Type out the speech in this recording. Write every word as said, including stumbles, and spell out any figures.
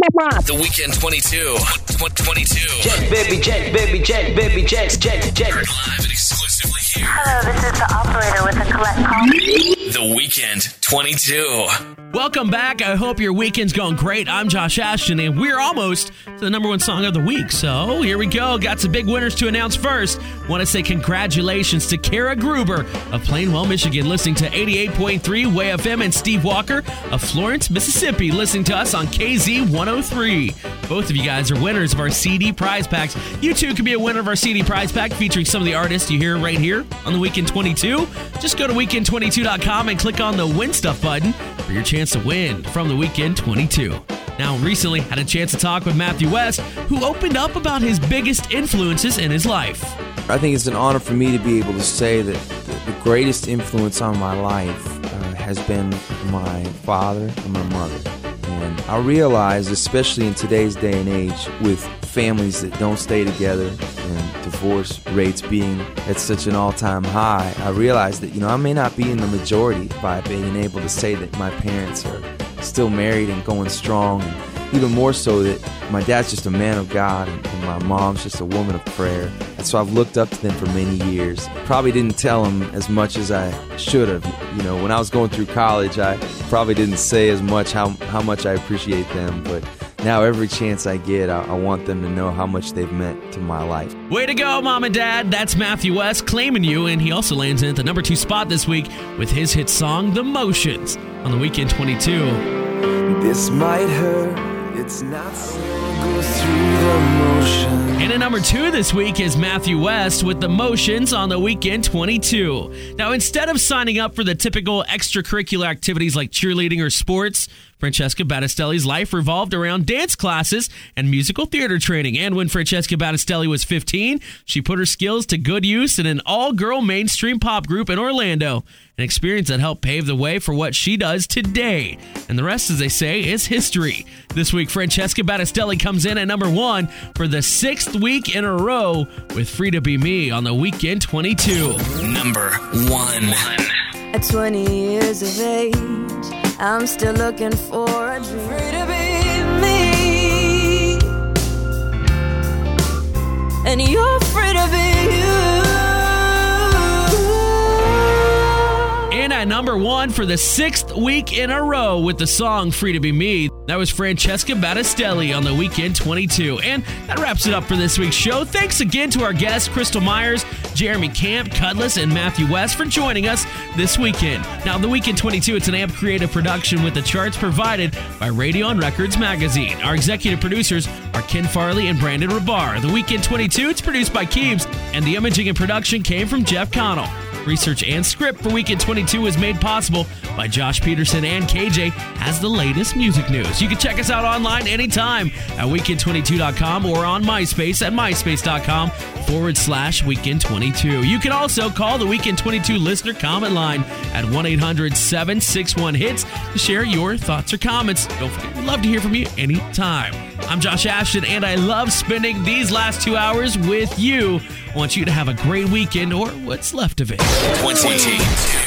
The Weekend twenty-two. twenty-two. Jet, baby, jet, baby, jet, baby, jet, jet, jet. Heard live and exclusively here. Hello, this is the operator with a collect call. The Weekend twenty-two. Welcome back. I hope your weekend's going great. I'm Josh Ashton, and we're almost to the number one song of the week. So here we go. Got some big winners to announce first. Want to say congratulations to Kara Gruber of Plainwell, Michigan, listening to eighty-eight point three Way F M, and Steve Walker of Florence, Mississippi, listening to us on K Z one oh three. Both of you guys are winners of our C D prize packs. You too can be a winner of our C D prize pack featuring some of the artists you hear right here on the Weekend twenty-two. Just go to weekend twenty-two dot com and click on the Win Stuff button for your chance to win from the Weekend twenty-two. Now, recently had a chance to talk with Matthew West, who opened up about his biggest influences in his life. I think it's an honor for me to be able to say that the, the greatest influence on my life uh, has been my father and my mother. And I realize, especially in today's day and age, with families that don't stay together and divorce rates being at such an all-time high, I realize that, you know, I may not be in the majority by being able to say that my parents are still married and going strong, and even more so that my dad's just a man of God and, and my mom's just a woman of prayer. And so I've looked up to them for many years. Probably didn't tell them as much as I should have. You know, when I was going through college, I probably didn't say as much how, how much I appreciate them, but now every chance I get, I, I want them to know how much they've meant to my life. Way to go, Mom and Dad. That's Matthew West claiming you, and he also lands in at the number two spot this week with his hit song, The Motions, on the Weekend twenty-two. This might hurt, it's not so, go through the motion. And at number two this week is Matthew West with The Motions on the Weekend twenty-two. Now, instead of signing up for the typical extracurricular activities like cheerleading or sports, Francesca Battistelli's life revolved around dance classes and musical theater training. And when Francesca Battistelli was fifteen, she put her skills to good use in an all-girl mainstream pop group in Orlando, an experience that helped pave the way for what she does today. And the rest, as they say, is history. This week, Francesca Battistelli comes in at number one for the sixth week in a row with Free to Be Me on the Weekend twenty-two. Number one. At twenty years of age, I'm still looking for a dream. Free to be me, and you're free to be you. And at number one for the sixth week in a row with the song Free to Be Me, that was Francesca Battistelli on the Weekend twenty-two. And that wraps it up for this week's show. Thanks again to our guests, Crystal Myers, Jeremy Camp, Cudless, and Matthew West for joining us this weekend. Now, the Weekend twenty-two, it's an A M P creative production with the charts provided by Radio on Records magazine. Our executive producers are Ken Farley and Brandon Rabar. The Weekend twenty-two, it's produced by Keebs, and the imaging and production came from Jeff Connell. Research and script for Weekend twenty-two was made possible by Josh Peterson, and K J has the latest music news. You can check us out online anytime at weekend twenty-two dot com or on MySpace at myspace.com forward slash Weekend 22. You can also call the Weekend twenty-two listener comment line at one eight hundred seven six one hits to share your thoughts or comments. Don't forget, we'd love to hear from you anytime. I'm Josh Ashton, and I love spending these last two hours with you. I want you to have a great weekend, or what's left of it. twenty-two.